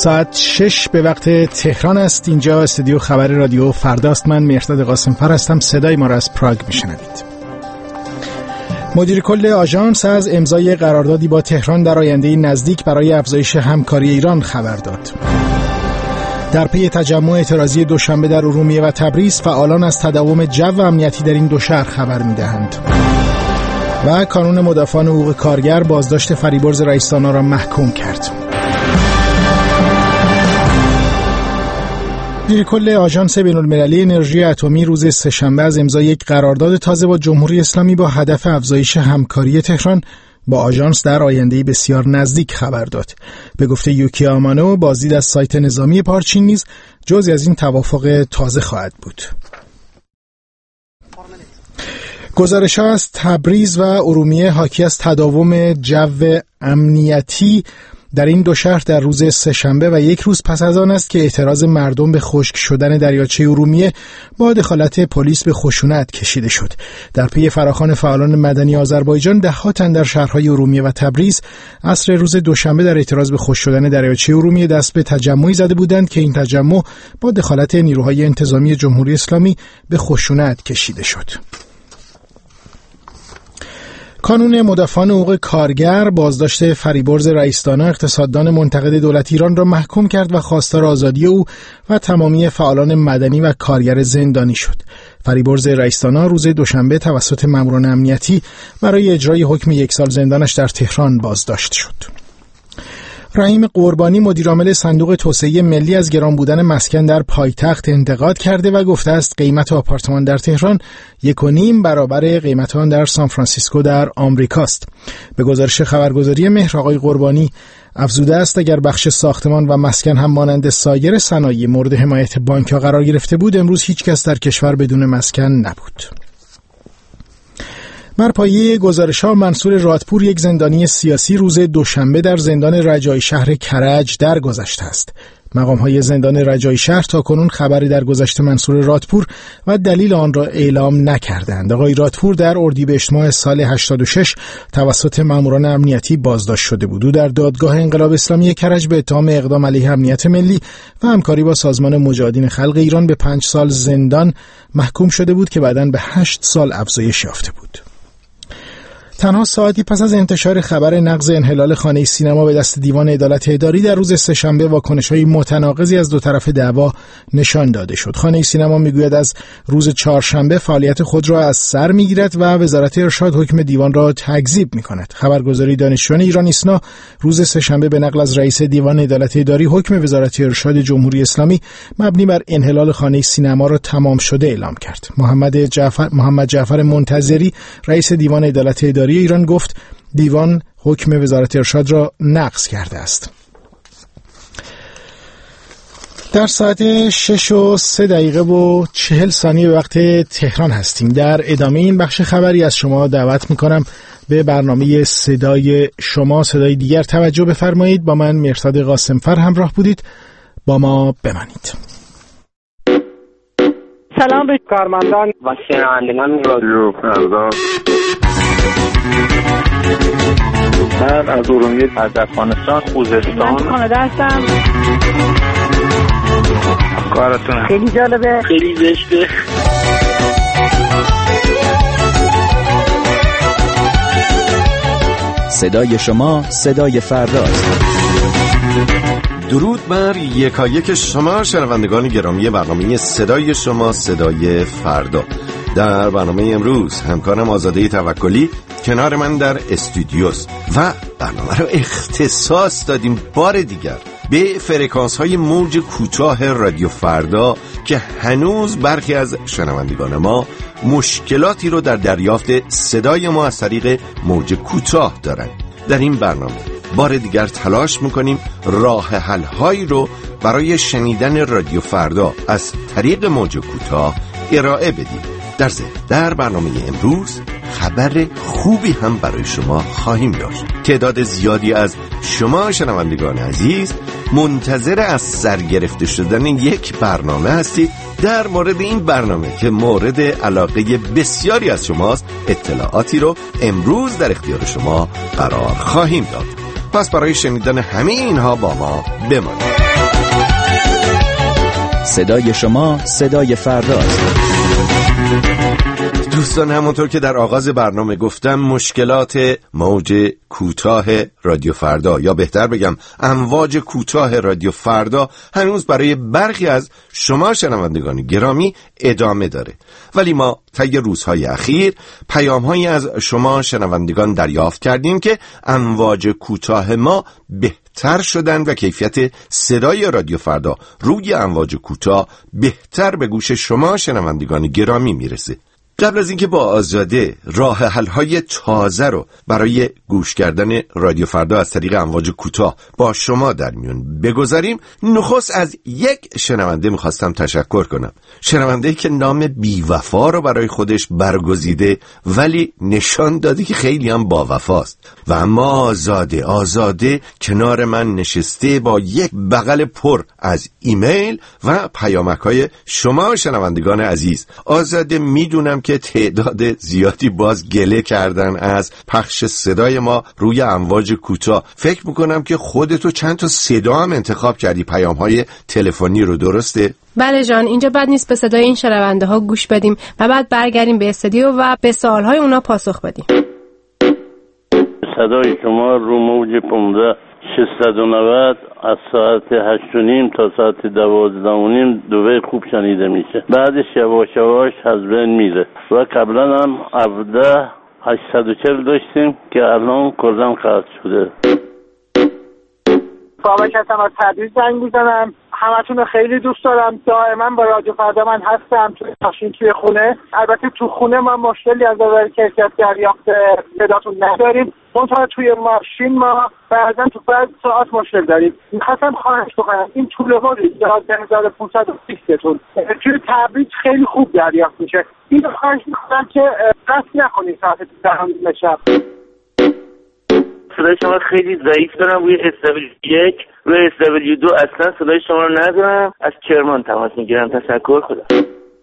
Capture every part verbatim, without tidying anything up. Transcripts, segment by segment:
ساعت شش به وقت تهران است. اینجا استودیو خبر رادیو فرداست. من مهرداد قاسمفر هستم. صدای ما را از پراگ میشنوید. مدیر کل آژانس از امضای قراردادی با تهران در آینده نزدیک برای افزایش همکاری ایران خبر داد. در پی تجمع اعتراضی دوشنبه در ارومیه و تبریز، فعالان از تداوم جو امنیتی در این دو شهر خبر می‌دهند. و کانون مدافعان حقوق کارگر بازداشت فریبرز رئیس‌دانا را محکوم کرد. مدیر کل آژانس بین‌المللی انرژی اتمی روز سه‌شنبه از امضای یک قرارداد تازه با جمهوری اسلامی با هدف افزایش همکاری تهران با آژانس در آینده‌ای بسیار نزدیک خبر داد. به گفته یوکی آمانو، بازدید از سایت نظامی پارچین نیز جزئی از این توافق تازه خواهد بود. گزارش‌ها از تبریز و ارومیه حاکی از تداوم جو امنیتی در این دو شهر در روز سه‌شنبه و یک روز پس از آن است که اعتراض مردم به خشک شدن دریاچه ارومیه با دخالت پلیس به خشونت کشیده شد. در پی فراخوان فعالان مدنی آذربایجان، ده‌ها تن در شهرهای ارومیه و تبریز عصر روز دوشنبه در اعتراض به خشک شدن دریاچه ارومیه دست به تجمعی زده بودند که این تجمع با دخالت نیروهای انتظامی جمهوری اسلامی به خشونت کشیده شد. کانون مدافعان حقوق کارگر بازداشت فریبرز رئیس‌دانا، اقتصاددان منتقد دولت ایران را محکوم کرد و خواستار آزادی او و تمامی فعالان مدنی و کارگر زندانی شد. فریبرز رئیس‌دانا روز دوشنبه توسط ماموران امنیتی برای اجرای حکم یک سال زندانش در تهران بازداشت شد. رحیم قربانی، مدیرعامل صندوق توسعه ملی، از گران بودن مسکن در پایتخت انتقاد کرده و گفته است قیمت آپارتمان در تهران یک و نیم برابر قیمت آن در سان فرانسیسکو در آمریکاست. به گزارش خبرگزاری مهر، آقای قربانی افزوده است اگر بخش ساختمان و مسکن هم مانند سایر صنایع مورد حمایت بانک‌ها قرار گرفته بود، امروز هیچ کس در کشور بدون مسکن نبود. بر پایه گزارش‌ها، منصور رادپور، یک زندانی سیاسی، روز دوشنبه در زندان رجایی شهر کرج درگذشته است. مقام‌های زندان رجایی شهر تاکنون خبری درگذشت منصور رادپور و دلیل آن را اعلام نکردند. آقای رادپور در اردیبهشت ماه سال هشتاد و شش توسط ماموران امنیتی بازداشت شده بود. او در دادگاه انقلاب اسلامی کرج به اتهام اقدام علیه امنیت ملی و همکاری با سازمان مجاهدین خلق ایران به پنج سال زندان محکوم شده بود که بعداً به هشت سال افزایش یافته بود. تنها ساعتی پس از انتشار خبر نقض انحلال خانه سینما به دست دیوان عدالت اداری، در روز سه‌شنبه واکنش‌های متناقضی از دو طرف دعوا نشان داده شد. خانه سینما میگوید از روز چهارشنبه فعالیت خود را از سر میگیرد و وزارت ارشاد حکم دیوان را تکذیب میکند. خبرگزاری دانشجویان ایران ایسنا روز سه‌شنبه به نقل از رئیس دیوان عدالت اداری حکم وزارت ارشاد جمهوری اسلامی مبنی بر انحلال خانه سینما را تمام شده اعلام کرد. محمد جعفر محمد جعفر منتظری، رئیس دیوان عدالت اداری ایران، گفت دیوان حکم وزارت ارشاد را نقض کرده است. در ساعت شش و سه دقیقه و چهل ثانیه به وقت تهران هستیم. در ادامه این بخش خبری از شما دعوت میکنم به برنامه صدای شما، صدای دیگر توجه بفرمایید. با من مهرداد قاسمفر همراه بودید. با ما بمانید. سلام به کارمندان و شنوندگان رادیو فردا. من از ارومیه، از افغانستان، خوزستان، من کانادا هستم. کارتون خیلی جالبه، خیلی زشته. صدای شما صدای فرداست. درود بر یکایک شما شنوندگان گرامی برنامه صدای شما صدای فردا. در برنامه امروز همکارم آزاده توکلی کنار من در استودیوست و برنامه رو اختصاص دادیم بار دیگر به فرکانس های موج کوتاه رادیو فردا که هنوز برخی از شنوندگان ما مشکلاتی رو در دریافت صدای ما از طریق موج کوتاه دارن. در این برنامه بار دیگر تلاش میکنیم راه حل هایی رو برای شنیدن رادیو فردا از طریق موج کوتاه ارائه بدیم. در ضمن در برنامه امروز خبر خوبی هم برای شما خواهیم داشت. تعداد زیادی از شما شنوندگان عزیز منتظر از سرگرفته شدن یک برنامه هستید. در مورد این برنامه که مورد علاقه بسیاری از شماست، اطلاعاتی رو امروز در اختیار شما قرار خواهیم داد. پس برای شنیدن همه اینها با ما بمانید. صدای شما صدای فرداست. دوستان، همونطور که در آغاز برنامه گفتم، مشکلات موج کوتاه رادیو فردا، یا بهتر بگم امواج کوتاه رادیو فردا، هنوز برای برخی از شما شنوندگان گرامی ادامه داره. ولی ما طی روزهای اخیر پیام‌هایی از شما شنوندگان دریافت کردیم که امواج کوتاه ما بهتر شدن و کیفیت صدای رادیو فردا روی امواج کوتاه بهتر به گوش شما شنوندگان گرامی میرسه. قبل از اینکه با آزاده راه حل‌های تازه رو برای گوش کردن رادیو فردا از طریق امواج کوتاه با شما در میون بگذاریم، نخست از یک شنونده میخواستم تشکر کنم. شنونده‌ای که نام بی‌وفا رو برای خودش برگزیده ولی نشان داده که خیلی هم با وفاست. و اما آزاده آزاده کنار من نشسته با یک بغل پر از ایمیل و پیامک‌های شما شنوندگان عزیز. آزاده، میدونم که تعداد زیادی باز گله کردن از پخش صدای ما روی امواج کوتاه. فکر میکنم که خودتو چند تا صدا هم انتخاب کردی، پیام‌های تلفنی رو، درسته؟ بله جان، اینجا بد نیست به صدای این شنونده ها گوش بدیم و بعد برگردیم به استودیو و به سوالهای اونا پاسخ بدیم. صدای شما رو موج پانزده ششصد و نود از ساعت هشت و نیم تا ساعت دوازده و نیم دوباره خوب شنیده میشه، بعدش یواش یواش از بین میره. و قبلا هم هفده هشتصد و چهل داشتیم که الان کردن قطع شده. بابک هستم، از تبریز زنگ میزنم. همتون خیلی دوست دارم. دائما با رادیو فردا من هستم، توی ماشین، توی خونه. البته تو خونه ما مشکلی از نظر کیفیت دریافت صداتون نداریم، منتها توی ماشین ما بعضا تو بعض ساعت مشکل داریم. می‌خواستم خواهش بکنم این طول مدت یازده هزار و پانصد و بیست تون توی تبریز خیلی خوب دریافت میشه. اینو خواهش می‌کنم که قطع نکنید ساعت ده شب. صدای شما خیلی ضعیف دارم روی اس دبلیو یک، روی اس دبلیو دو اصلا صدای شما رو ندارم. از کرمان تماس میگیرم. تشکر. خدا.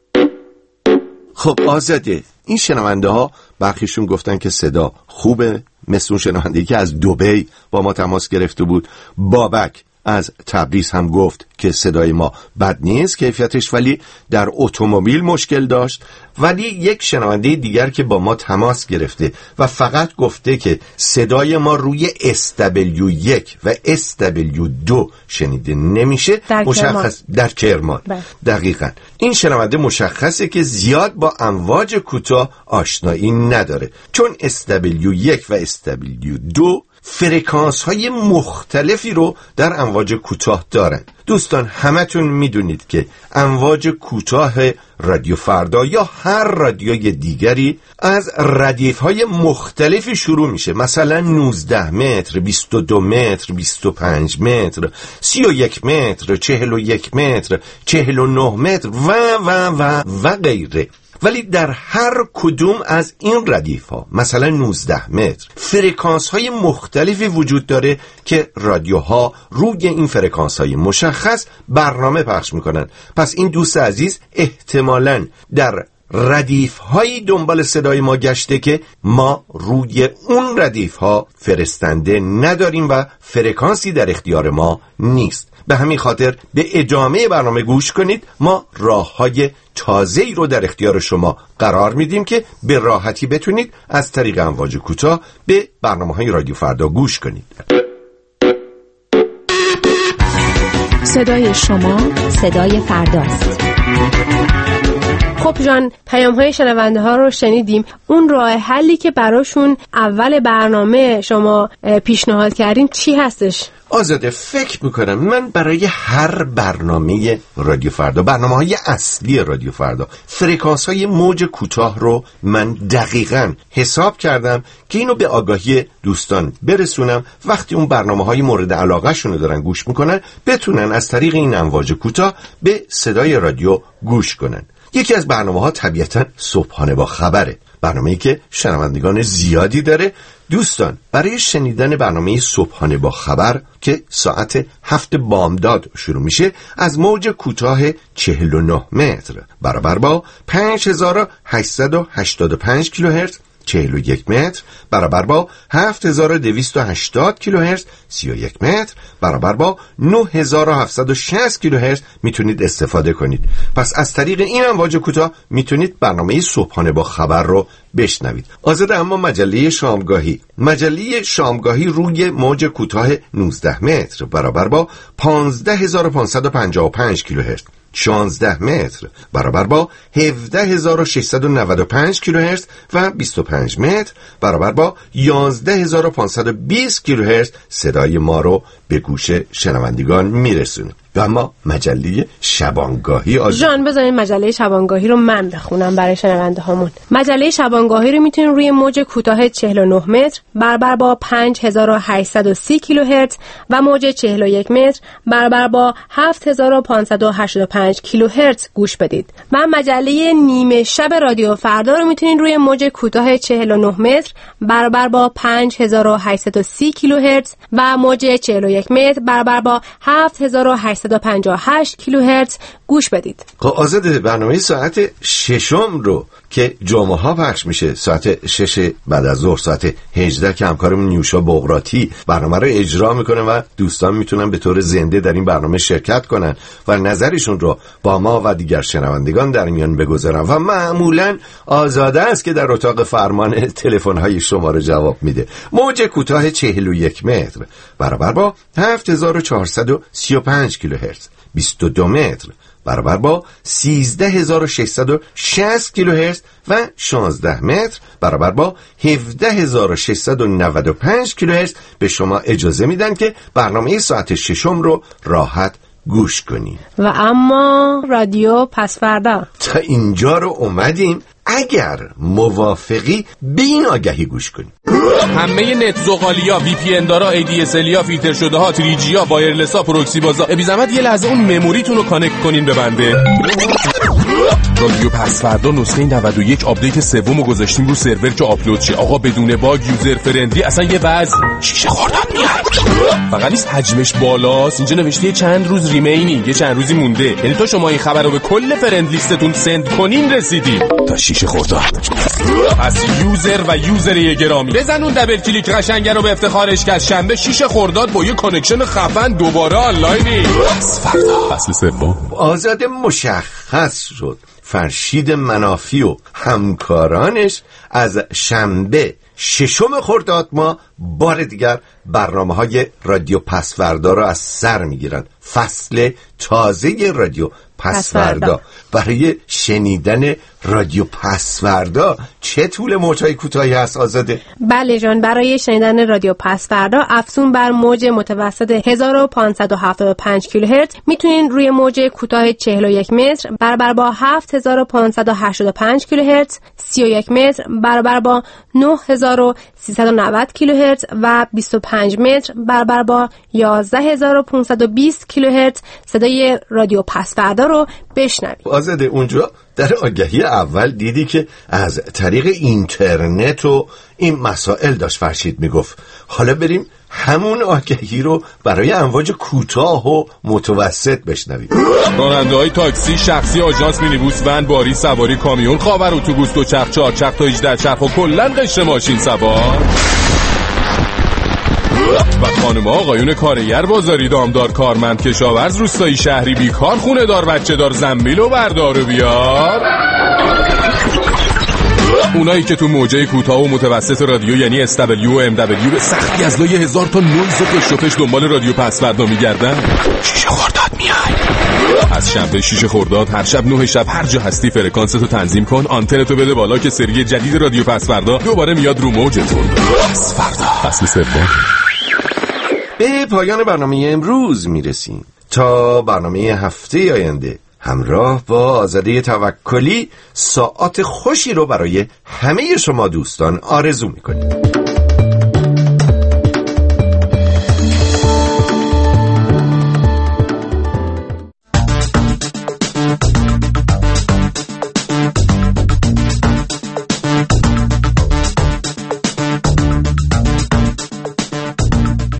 خب آزاده، این شنونده ها برخیشون گفتن که صدا خوبه، مثل اون شنونده‌ای که از دبی با ما تماس گرفته بود. بابک از تبریز هم گفت که صدای ما بد نیست کیفیتش، ولی در اتومبیل مشکل داشت. ولی یک شنونده دیگر که با ما تماس گرفته و فقط گفته که صدای ما روی اس دبلیو یک و اس دبلیو دو شنیده نمیشه، در مشخص کرمان. در کرمان بله. دقیقاً این شنونده مشخصه که زیاد با امواج کوتاه آشنایی نداره، چون اس دبلیو یک و اس دبلیو دو فرکانس های مختلفی رو در امواج کوتاه دارن. دوستان، همتون میدونید که امواج کوتاه رادیو فردا یا هر رادیوی دیگری از ردیف های مختلفی شروع میشه، مثلا نوزده متر، بیست و دو متر، بیست و پنج متر، سی و یک متر، چهل و یک متر، چهل و نه متر و و و و غیره. ولی در هر کدوم از این ردیف ها، مثلا نوزده متر، فرکانس های مختلفی وجود داره که رادیوها روی این فرکانس های مشخص برنامه پخش میکنن. پس این دوست عزیز احتمالاً در ردیف هایی دنبال صدای ما گشته که ما روی اون ردیف ها فرستنده نداریم و فرکانسی در اختیار ما نیست. به همین خاطر به ادامه برنامه گوش کنید. ما راه‌های تازه‌ای رو در اختیار شما قرار میدیم که به راحتی بتونید از طریق امواج کوتاه به برنامه‌های رادیو فردا گوش کنید. صدای شما صدای فرداست. خب جان، پیام های شنونده ها رو شنیدیم. اون راه حلی که براشون اول برنامه شما پیشنهاد کردین چی هستش؟ آزاده، فکر میکنم من برای هر برنامه رادیو فردا، برنامه های اصلی رادیو فردا، فرکانس های موج کوتاه رو من دقیقاً حساب کردم که اینو به آگاهی دوستان برسونم. وقتی اون برنامه های مورد علاقه شونو دارن گوش میکنن، بتونن از طریق این امواج کوتاه به صدای رادیو گوش کنن. یکی از برنامه ها طبیعتاً صبحانه با خبره، برنامه‌ای که شنوندگان زیادی داره. دوستان، برای شنیدن برنامه صبحانه با خبر که ساعت هفت بامداد شروع میشه، از موج کوتاه چهل و نه متر برابر با پنج هزار و هشتصد و هشتاد و پنج کیلوهرتز چهل و یک متر برابر با هفت هزار و دویست و هشتاد کیلوهرتز، سی و یک متر برابر با نه هزار و هفتصد و شصت کیلوهرتز میتونید استفاده کنید. پس از طریق این امواج کوتاه میتونید برنامه صبحانه با خبر رو بشنوید. آزاده، اما مجله شامگاهی مجله شامگاهی روی موج کوتاه نوزده متر برابر با پانزده هزار و پانصد و پنجاه و پنج کیلوهرتز، شانزده متر برابر با هفده هزار و ششصد و نود و پنج کیلوهرتز و بیست و پنج متر برابر با یازده هزار و پانصد و بیست کیلوهرتز صدای ما رو به گوش شنوندگان میرسونه. اما مجله شبانگاهی آزاد جان، بذارین مجله شبانگاهی رو من بخونم برای شنونده هامون. مجله شبانگاهی رو میتونین روی موج کوتاه چهل و نه متر برابر با پنج هزار و هشتصد و سی کیلوهرتز و موج چهل و یک متر برابر با هفت هزار و پانصد و هشتاد و پنج کیلوهرتز گوش بدید. و مجله نیمه شب رادیو فردا رو میتونین روی موج کوتاه چهل و نه متر برابر با پنج هزار و هشتصد و سی کیلوهرتز و موج چهل و یک متر برابر با هفت هزار و هشتصد و پنجاه و هشت کیلوهرتز گوش بدید. خب آزاده، برنامه ساعت ششم رو که جمعه ها پخش میشه ساعت شش بعد از ظهر، ساعت هجده که همکارمون نیوشا بغراتی برنامه رو اجرا میکنه و دوستان میتونن به طور زنده در این برنامه شرکت کنن و نظرشون رو با ما و دیگر شنوندگان در میان بگذارن و معمولا آزاده است که در اتاق فرمان تلفن‌های شما رو جواب میده. موج کوتاه چهل و یک متر برابر با هفت هزار و چهارصد و سی و پنج کیلوهرتز، بیست و دو متر برابر با سیزده هزار و ششصد و شصت کیلوهرتز و شانزده متر برابر با هفده هزار و ششصد و نود و پنج کیلوهرتز به شما اجازه میدن که برنامه ساعت ششم رو راحت گوش کنید. و اما رادیو پس فردا تا اینجا رو اومدیم. اگر موافقی به این آگهی گوش کنید. همه نت زغالیا، وی پی ان دارا، ای دی اس ال یا فیلتر شده ها، تری جی ها، وایرلس ها، پروکسی بازا، بی زحمت یه لحظه اون مموریتون رو کانکت کنین به بنده. رادیو پس فردا نسخه نود و یک آپدیت سومو گذاشتیم رو سرور که آپلود شه. آقا بدون باگ، یوزر فرندلی، اصلا یه وضع شیشه خورداد میاد. فقط نیست حجمش بالاست، اینجا نوشته چند روز ریمینی، یه چند روزی مونده. یعنی تا شما این خبر رو به کل فرند لیستتون سند کنین رسیدین تا شیشه خورداد. پس یوزر و یوزر گرامی بزن اون دبل کلیک قشنگه رو به افتخارش که از شنبه شیشه خورداد با یه کانکشن خفن دوباره آنلاینی. فردا فصل سوم آزاده مشخص شد فرشید منافی و همکارانش از شنبه ششم خرداد ما بار دیگر برنامه های رادیو پسوردا رو از سر میگیرن. فصل تازه رادیو پسوردا. برای شنیدن رادیو پسوردا چه طول موجهای کوتاهی هست آزاده؟ بله جان، برای شنیدن رادیو پسوردا افزون بر موج متوسط هزار و پانصد و هفتاد و پنج کیلوهرتز میتونین روی موج کوتاه چهل و یک متر برابر با هفت هزار و پانصد و هشتاد و پنج کیلوهرتز، سی و یک متر برابر با نه هزار و سیصد و نود کیلوهرتز و بیست و پنج متر برابر با یازده هزار و پانصد و بیست کیلوهرتز صدای رادیو پسوردا رو بشنوید. آزاده، اونجا در آگهی اول دیدی که از طریق اینترنت و این مسائل داشت فرشید میگفت. حالا بریم همون آگهی رو برای امواج کوتاه و متوسط بشنویم. راننده های تاکسی، شخصی، آژانس، مینیبوس، ون، باری، سواری، کامیون، خاور، اتوبوس، دوچرخ، چهارچرخ تا هجده چرخ و کلاً قشر ماشین سوار و خانم آقایون کارگر، بازاری، دامدار، کارمند، کشاورز، روستایی، شهری، بیکار، خونه دار، بچه دار، زنبیل و بردار و بیار. اونایی که تو موجه کوتاه و متوسط رادیو یعنی اس دبلیو و ام دبلیو به سختی از لای هزار تا نویز و پشتوپش دنبال رادیو پسوردا میگردن، شیشه خورداد میای. از شنبه شیش خرداد هر شب نه شب هر جا هستی فرکانستو تنظیم کن، آنتنتو بده بالا که سری جدید رادیو پسوردا دوباره میاد رو موجتون. پسوردا فصل سوم. به پایان برنامه امروز میرسیم. تا برنامه هفته آینده همراه با آزاده توکلی ساعات خوشی رو برای همه شما دوستان آرزو میکنیم.